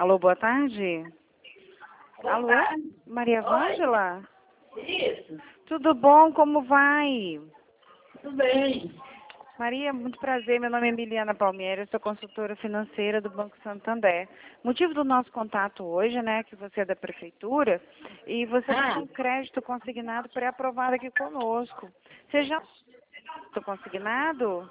Alô, boa tarde. Boa Alô, tarde. Maria Ângela? Isso, Tudo bom? Como vai? tudo bem. Maria, muito prazer. Meu nome é Emiliana Palmieri, eu sou consultora financeira do Banco Santander. Motivo do nosso contato hoje, né, que você é da prefeitura e você tem um crédito consignado pré-aprovado aqui conosco. Você já tem consignado?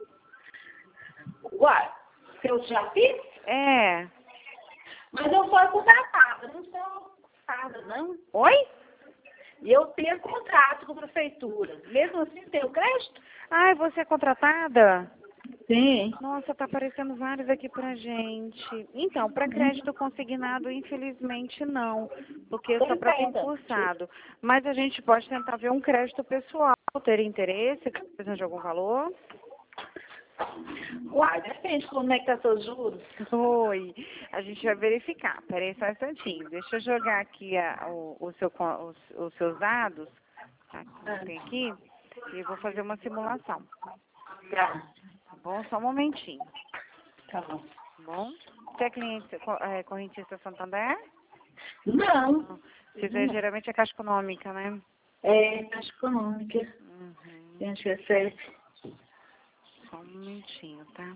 Uai, eu já fiz, É. mas eu sou contratada, não sou contratada, não. Oi? E eu tenho contrato com a prefeitura. Mesmo assim, tenho crédito? Ai, você é contratada? Sim. Nossa, tá aparecendo vários aqui pra gente. Então, para crédito consignado, infelizmente não, porque é só para concursado. Mas a gente pode tentar ver um crédito pessoal. Ter interesse? Precisa de algum valor? Uai, depende como é que tá seus juros. Oi, a gente vai verificar. Peraí só um instantinho. Deixa eu jogar aqui os seus dados. Tá, tem aqui. E vou fazer uma simulação. Tá, Tá bom? Só um momentinho. tá bom. Tá bom? Você é cliente, correntista Santander? Não. Você geralmente é Caixa Econômica, né? É, Caixa Econômica. Uhum. Acho que é 7. Só um momentinho, tá?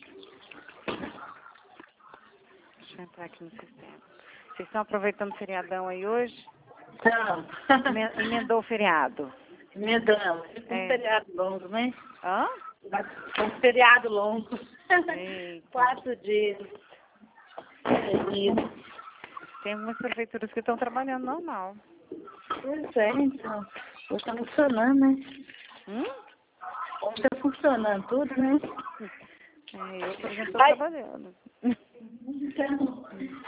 Deixa eu entrar aqui no sistema. Vocês estão aproveitando o feriadão aí hoje? Então, Emendou o feriado? emendamos. É um É. feriado longo, né? Hã? É um feriado longo. Eita. 4 dias. Seguidos. Tem algumas prefeituras que estão trabalhando normal. Pois é, então. Hoje tá funcionando, né? Hum? Hoje tá funcionando tudo, né? É, eu, por exemplo, estou Vai. trabalhando. Então,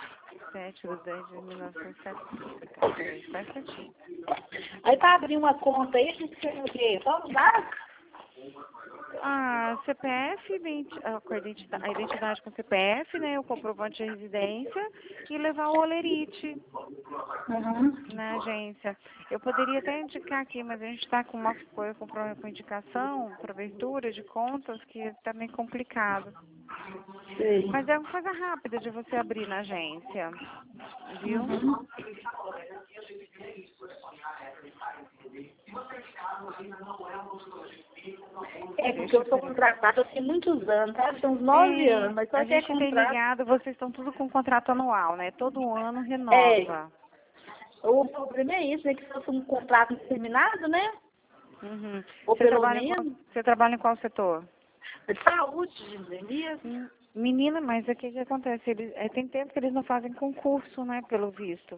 7/10/1970. Peraí, só um instantinho. aí pra abrir uma conta aí, a gente tem o quê? Só os dados? Ah, CPF, a identidade com CPF, né? O comprovante de residência e levar o olerite Uhum. na agência. Eu poderia até indicar aqui, mas a gente está com uma coisa com indicação para abertura de contas que está meio complicado. Sei. Mas é uma coisa rápida de você abrir na agência, viu? Uhum. É porque eu sou contratada há muitos anos, sabe? Tem uns 9 anos, mas A só que é gente tem contrato. ligado, vocês estão tudo com contrato anual, né? Todo ano É. renova. O problema é isso, né? Que se fosse um contrato terminado, né? Uhum. Ou pelo menos, Você trabalha em qual setor? de saúde, de endemias. Menina, mas o que que acontece? Tem tempo que eles não fazem concurso, né, pelo visto.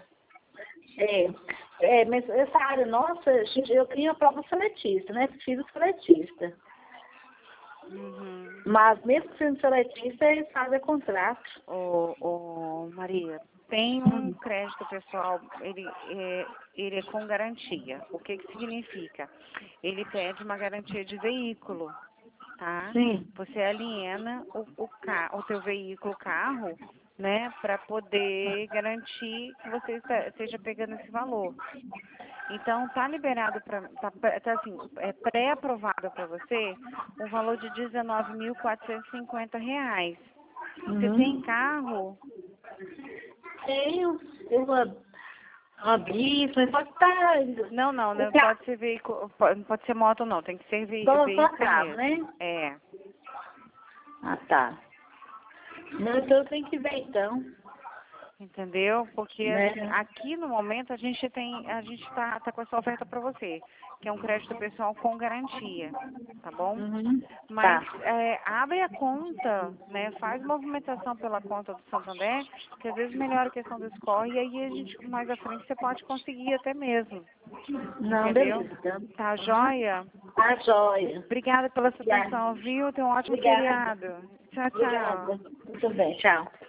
Mas essa área nossa, gente, eu tenho a prova seletista, né? Fiz o seletista. Uhum. Mas mesmo sendo seletista, eles fazem contrato. Maria, tem um crédito pessoal, ele é com garantia. O que que significa? Ele pede uma garantia de veículo, tá? Sim. Você aliena o teu veículo, o carro, né, para poder garantir que você esteja pegando esse valor. Então, tá liberado tá assim, é pré-aprovado para você um valor de R$19.450. Você tem carro? Tenho uma bis, mas pode estar. Não, não pode ser veículo, não pode ser moto não, tem que ser Só veículo carro, mesmo. né? É. Ah, tá. Não, então eu tenho que ver então. Entendeu? Porque Né? assim, aqui no momento a gente tá com essa oferta para você, que é um crédito pessoal com garantia, tá bom? Uhum. Mas Tá. abre a conta, né? Faz movimentação pela conta do Santander, que às vezes melhora a questão do score e aí a gente mais à frente você pode conseguir até mesmo. Não, Entendeu? beleza. Então. Tá joia? Tá joia. Obrigada pela sua Obrigada. atenção, viu? Tenha um ótimo Obrigada. feriado. Tchau, tchau. Obrigada. Muito bem, tchau.